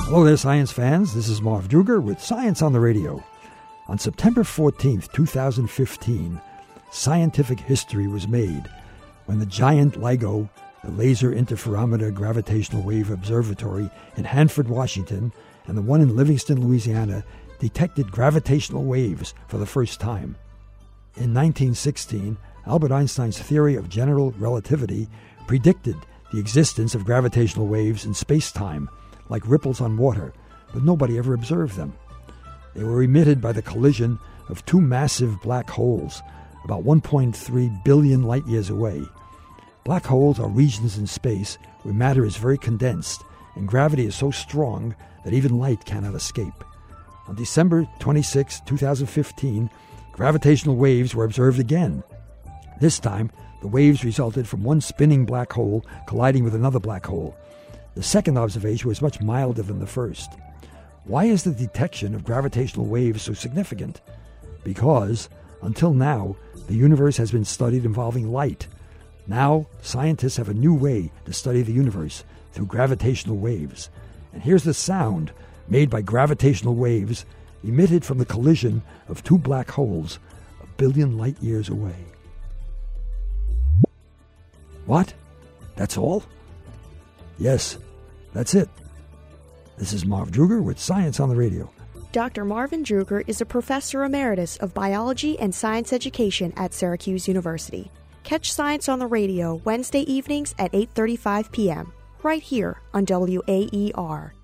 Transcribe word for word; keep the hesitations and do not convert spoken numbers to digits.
Hello there, science fans. This is Marv Druger with Science on the Radio. On September fourteenth, twenty fifteen, scientific history was made when the giant LIGO, the Laser Interferometer Gravitational Wave Observatory in Hanford, Washington, and the one in Livingston, Louisiana, detected gravitational waves for the first time. In nineteen sixteen, Albert Einstein's theory of general relativity predicted the existence of gravitational waves in space-time, like ripples on water, but nobody ever observed them. They were emitted by the collision of two massive black holes, about one point three billion light-years away. Black holes are regions in space where matter is very condensed, and gravity is so strong that even light cannot escape. On December twenty-sixth, twenty fifteen, gravitational waves were observed again. This time, the waves resulted from one spinning black hole colliding with another black hole. The second observation was much milder than the first. Why is the detection of gravitational waves so significant? Because, until now, the universe has been studied involving light. Now, scientists have a new way to study the universe, through gravitational waves. And here's the sound made by gravitational waves emitted from the collision of two black holes a billion light-years away. What? That's all? Yes, that's it. This is Marv Druger with Science on the Radio. Doctor Marvin Druger is a professor emeritus of biology and science education at Syracuse University. Catch Science on the Radio Wednesday evenings at eight thirty-five p.m. right here on W A E R.